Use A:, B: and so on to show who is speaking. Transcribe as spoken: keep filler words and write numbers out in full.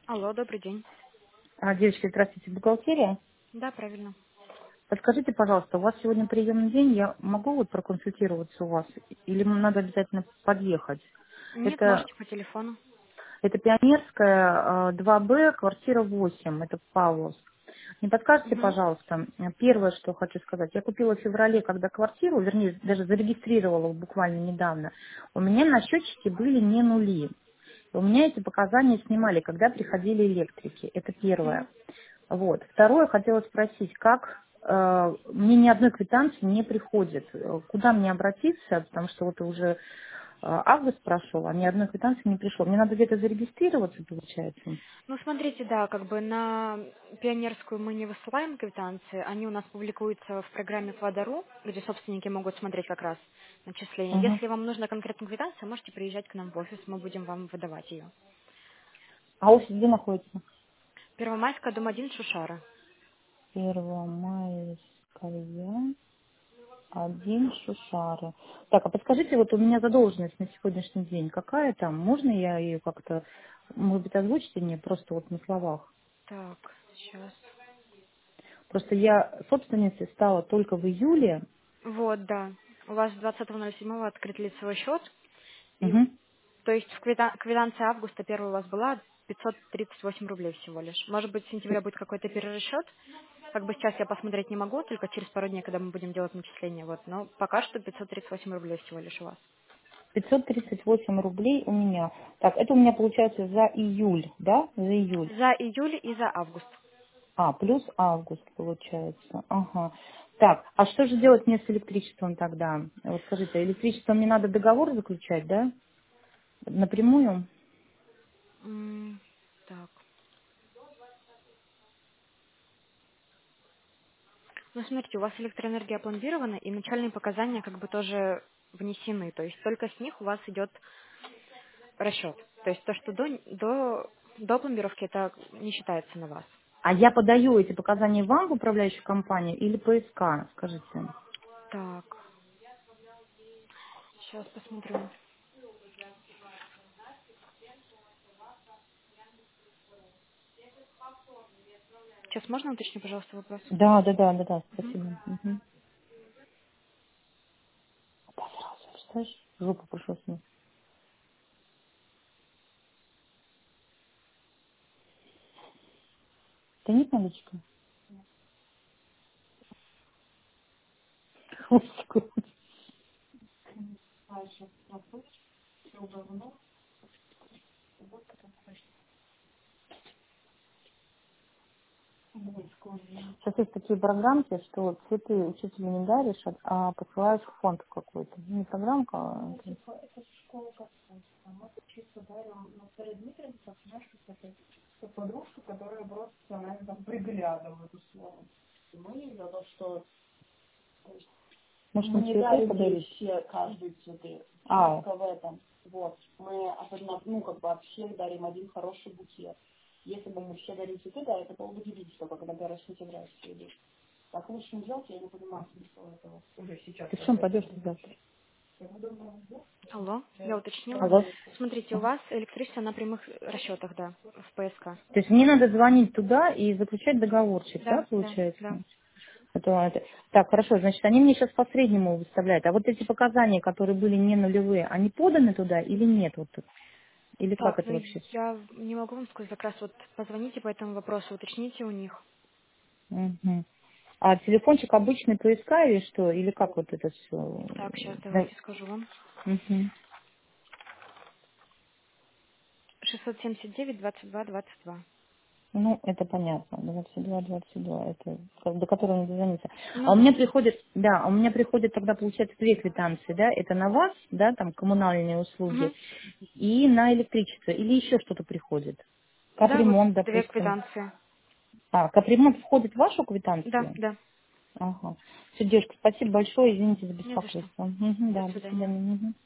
A: Алло, добрый день.
B: А, девочки, здравствуйте, бухгалтерия.
A: Да, правильно.
B: Подскажите, пожалуйста, у вас сегодня приемный день, я могу вот проконсультироваться у вас или мне надо обязательно подъехать?
A: Нет,
B: Это,
A: можете по телефону.
B: это Пионерская, а, два Б, квартира восемь, это Павловск. Не подскажете,
A: Угу.
B: пожалуйста, первое, что хочу сказать. Я купила в феврале, когда квартиру, вернее, даже зарегистрировала буквально недавно. У меня на счетчике были не нули. У меня эти показания снимали, когда приходили электрики. Это первое.
A: Угу.
B: Вот. Второе, хотела спросить, как э, мне ни одной квитанции не приходит. Э, Куда мне обратиться, потому что вот уже э, август прошел, а ни одной квитанции не пришло. Мне надо где-то зарегистрироваться, получается.
A: Ну, смотрите, да, как бы на пионерскую мы не высылаем квитанции, они у нас публикуются в программе Квадару, где собственники могут смотреть как раз начисления.
B: Мгм.
A: Если вам нужна конкретная квитанция, можете приезжать к нам в офис, мы будем вам выдавать ее.
B: А офис где находится?
A: Первомайская, дом один, Шушара.
B: Первомайская, один Шушары. Так, а подскажите, вот у меня задолженность на сегодняшний день какая там? Можно я ее как-то, может быть, озвучите мне просто вот на словах?
A: Так, сейчас.
B: Просто я собственницей стала только в июле.
A: Вот, да. У вас двадцатого ноль седьмого открыт лицевой счет, и
B: Мгм.
A: то есть в квита- квитанция августа первая у вас была пятьсот тридцать восемь рублей всего лишь. Может быть, с сентября будет какой-то перерасчет. Как бы сейчас я посмотреть не могу, только через пару дней, когда мы будем делать начисление. Вот. Но пока что пятьсот тридцать восемь рублей всего лишь у вас.
B: пятьсот тридцать восемь рублей у меня. Так, это у меня получается за июль, да? За июль.
A: За июль и за август.
B: А, плюс август получается. Ага. Так, а что же делать мне с электричеством тогда? Вот скажите, электричество мне надо договор заключать, да? Напрямую?
A: М, Так. Ну, смотрите, у вас электроэнергия опломбирована, и начальные показания как бы тоже внесены. То есть только с них у вас идет расчет. То есть то, что до, до, до пломбировки, это не считается на вас.
B: А я подаю эти показания вам в управляющую компанию или П С К, скажите?
A: Так, сейчас посмотрю. Сейчас можно уточнить, пожалуйста, вопрос?
B: Да, да, да, да, да,
A: Мгм.
B: спасибо. Угу. Сразу, представляешь, жопу пришлось мне. Да нет наличка? Господи. Сейчас есть такие программки, что цветы учителю не даришь, а а посылаешь в фонд какой-то. Не программка, а это- может,
A: Мы
B: мы
A: не
B: цветы
A: дарим ей
B: подарить?
A: все каждые цветы.
B: А,
A: Фишка в этом. Вот. Мы особенно, ну, как бы от всех дарим один хороший букет. Если бы мы все дарили цветы, да, это было бы удивительно, только на первое сентября все идут. Так лучше не делать, я не понимаю смысла этого.
B: ты в чем пойдешь ты завтра?
A: Алло, я уточнила.
B: Алло.
A: Смотрите, у
B: Ага.
A: вас электричество на прямых расчетах, да, в П С К.
B: То есть мне надо звонить туда и заключать договорчик, да,
A: Да, да, да.
B: получается? Это- это- Так, хорошо, значит, они мне сейчас по среднему выставляют. А вот эти показания, которые были не нулевые, они поданы туда или нет? Вот, тут? Или как
A: Так,
B: это
A: ну
B: вообще?
A: я не могу вам сказать, как раз вот позвоните по этому вопросу, уточните у них.
B: Мгм. А телефончик обычный П С К или что? Или как вот это все?
A: Так, сейчас давайте скажу вам. шестьсот семьдесят девять двадцать два двадцать два.
B: Ну, это понятно. двадцать два, двадцать два, это как- до которого не дозвониться.
A: Ну
B: А у меня
A: да.
B: приходит, да, а у меня приходит тогда, получается, две квитанции, да? Это на вас, да, там коммунальные услуги,
A: Мгм.
B: и на электричество, или еще что-то приходит.
A: Да, вот
B: Капремонт,
A: две
B: допустим.
A: квитанции.
B: А, капремонт входит в вашу
A: Да,
B: квитанцию?
A: да.
B: Ага. Все, девушка, спасибо большое, извините за
A: Не за что.
B: беспокойство. Мгм,
A: До
B: да, до
A: свидания.
B: свидания. Мгм.